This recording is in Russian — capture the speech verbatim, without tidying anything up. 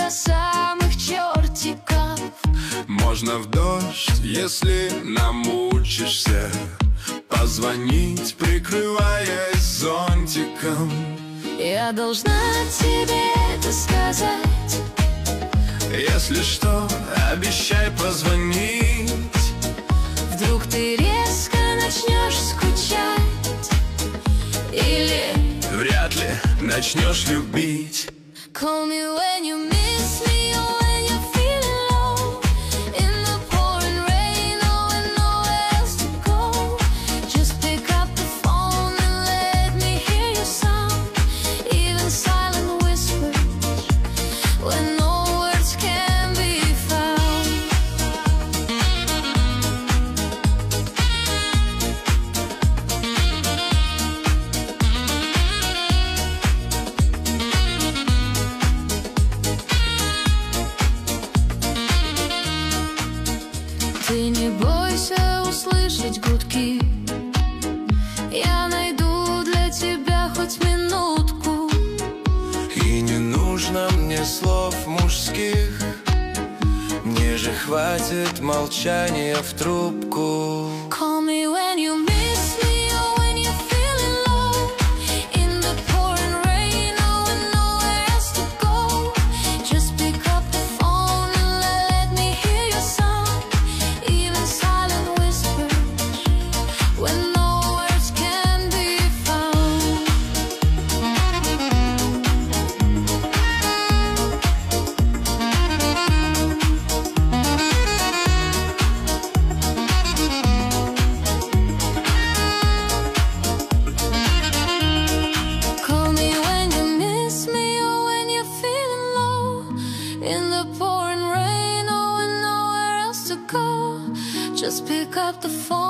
до самых чертиков. Можно в дождь, если намучишься, позвонить, прикрываясь зонтиком. Я должна тебе это сказать. Если что, обещай позвонить. Вдруг ты резко начнешь скучать, или вряд ли начнешь любить. Call me when you miss me or when you're feeling low, in the pouring rain or when nowhere else to go. Just pick up the phone and let me hear your sound, even silent whispers when no words can be found. Ты не бойся услышать гудки, я найду для тебя хоть минутку. И не нужно мне слов мужских, мне же хватит молчания в трубку. Call me when you miss me or when you're feeling low, in the pouring rain or when nowhere else to go. Just pick up the phone and let me hear your sound, even silent whispers when no words can be found. Call me when you miss me or when you're feeling low, in the pouring rain or when nowhere else to go. Just pick up the phone